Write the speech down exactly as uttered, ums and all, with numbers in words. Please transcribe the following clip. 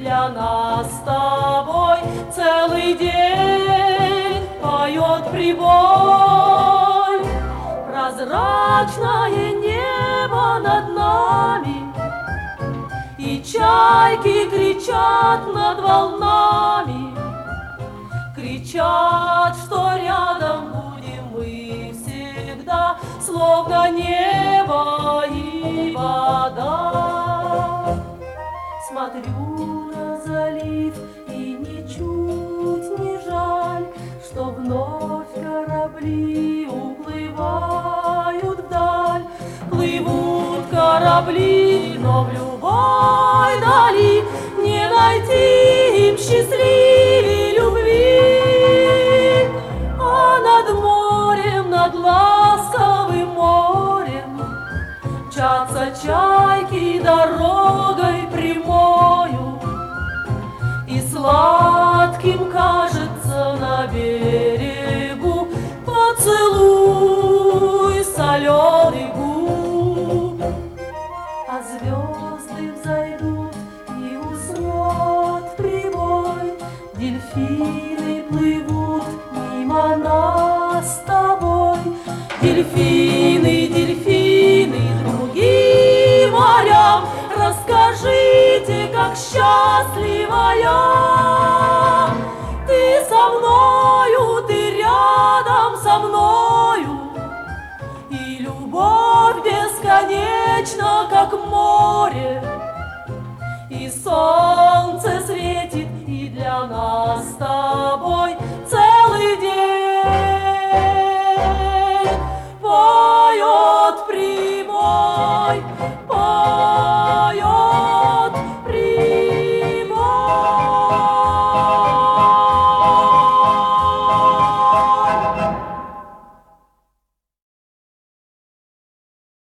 для нас с тобой целый день поет прибой. Прозрачное небо над нами, и чайки кричат над волнами, кричат, что рядом будем мы всегда, словно небо и вода. Смотрю на залив, и ничуть не жаль, что вновь корабли уплывают вдаль. Плывут корабли, но в любой дали не найти им счастливей любви. А над морем, над ласковым морем мчатся чайки дорогой прямою, и сладким кажется на берегу поцелуй соленый губ. А звезды взойдут и уснет прибой, дельфины плывут мимо нас с тобой. Дельфины, дельфины, другим морям, расскажите, как счастлива я. Ты со мною, ты рядом со мною, и любовь бесконечна, как море, и солнце светит, и для нас с тобой целый день поет прибой.